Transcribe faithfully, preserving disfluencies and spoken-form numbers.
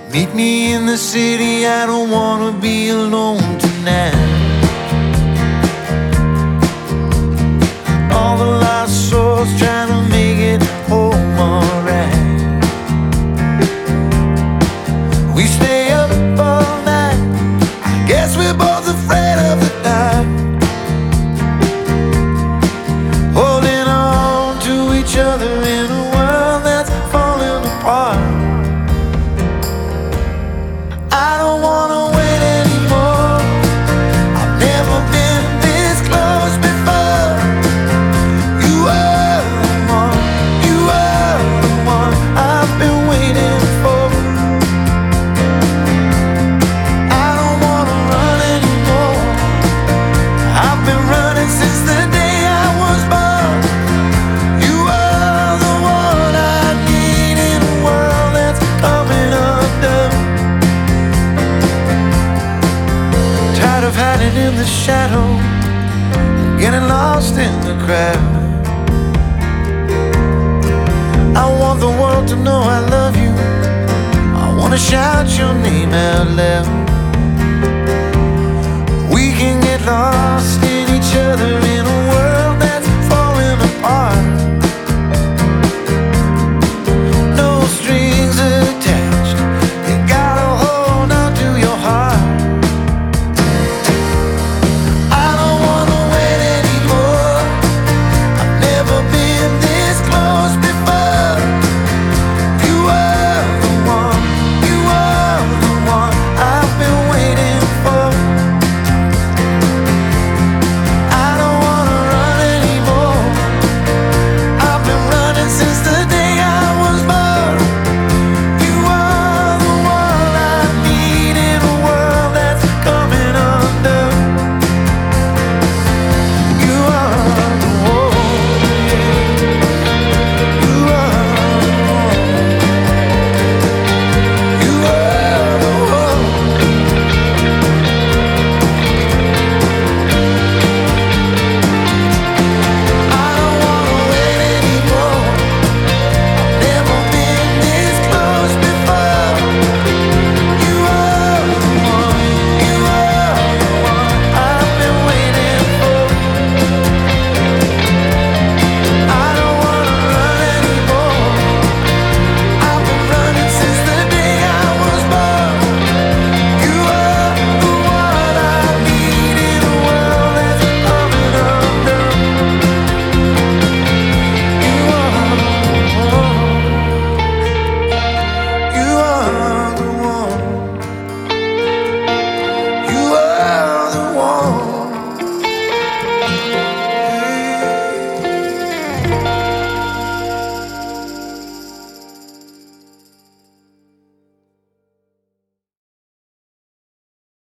Meet me in the city, I don't wanna be alone tonight. All the lost souls trying to make it home alright. We stay up all night, I guess we're both afraid of the dark. Holding on to each other in a world that's falling apart. I don't wanna wait anymore, I've never been this close before. You are the one, you are the one I've been waiting for. I don't wanna run anymore, I've been running since the day I was born. You are the one I need in a world that's coming undone. Tired of hiding in the shadow, getting lost in the crowd. I want the world to know I love you, I wanna shout your name out loud. We can get lost in each other